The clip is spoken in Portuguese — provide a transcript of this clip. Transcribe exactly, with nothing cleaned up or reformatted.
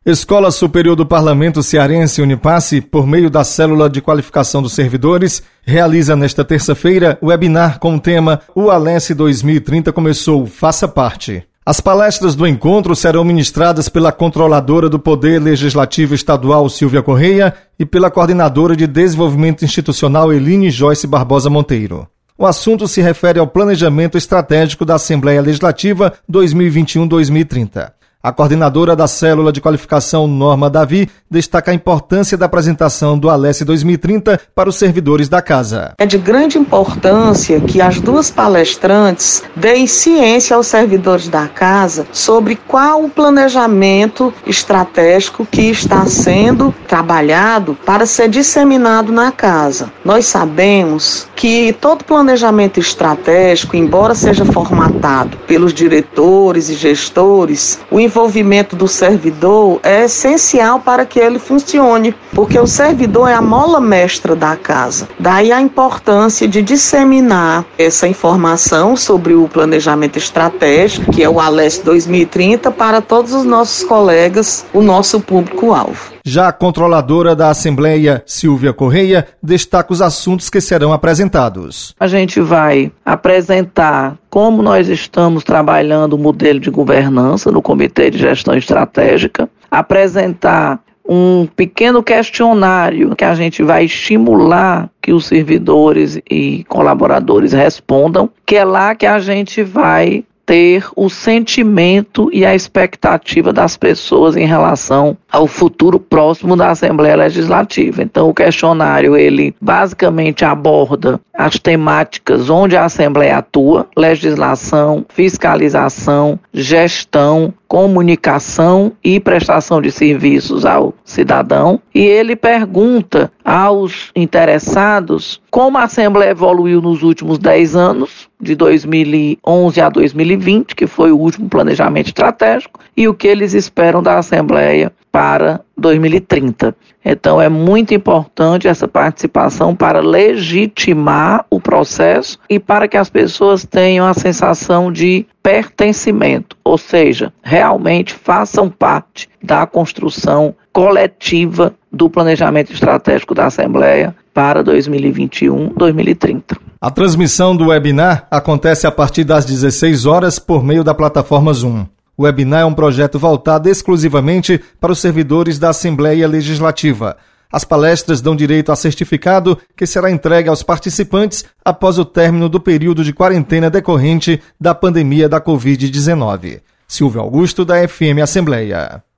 Escola Superior do Parlamento Cearense Unipasse, por meio da Célula de Qualificação dos Servidores, realiza nesta terça-feira o webinar com o tema O Alesse dois mil e trinta começou, faça parte. As palestras do encontro serão ministradas pela controladora do Poder Legislativo Estadual, Silvia Correia, e pela coordenadora de Desenvolvimento Institucional, Eline Joyce Barbosa Monteiro. O assunto se refere ao Planejamento Estratégico da Assembleia Legislativa dois mil e vinte e um a dois mil e trinta. A coordenadora da Célula de Qualificação, Norma Davi, destaca a importância da apresentação do Alesse dois mil e trinta para os servidores da Casa. É de grande importância que as duas palestrantes deem ciência aos servidores da Casa sobre qual o planejamento estratégico que está sendo trabalhado para ser disseminado na Casa. Nós sabemos que todo planejamento estratégico, embora seja formatado pelos diretores e gestores, o envolvimento do servidor é essencial para que ele funcione, porque o servidor é a mola mestra da Casa. Daí a importância de disseminar essa informação sobre o planejamento estratégico, que é o Alesse dois mil e trinta, para todos os nossos colegas, o nosso público-alvo. Já a controladora da Assembleia, Silvia Correia, destaca os assuntos que serão apresentados. A gente vai apresentar como nós estamos trabalhando o modelo de governança no Comitê de Gestão Estratégica, apresentar um pequeno questionário que a gente vai estimular que os servidores e colaboradores respondam, que é lá que a gente vai ter o sentimento e a expectativa das pessoas em relação ao futuro próximo da Assembleia Legislativa. Então, o questionário, ele basicamente aborda as temáticas onde a Assembleia atua: legislação, fiscalização, gestão, comunicação e prestação de serviços ao cidadão. E ele pergunta aos interessados como a Assembleia evoluiu nos últimos dez anos, de dois mil e onze a dois mil e vinte, que foi o último planejamento estratégico, e o que eles esperam da Assembleia para dois mil e trinta. Então é muito importante essa participação para legitimar o processo e para que as pessoas tenham a sensação de pertencimento, ou seja, realmente façam parte da construção coletiva do planejamento estratégico da Assembleia para dois mil e vinte e um a dois mil e trinta. A transmissão do webinar acontece a partir das dezesseis horas por meio da plataforma Zoom. O webinar é um projeto voltado exclusivamente para os servidores da Assembleia Legislativa. As palestras dão direito a certificado que será entregue aos participantes após o término do período de quarentena decorrente da pandemia da covid dezenove. Silvio Augusto, da F M Assembleia.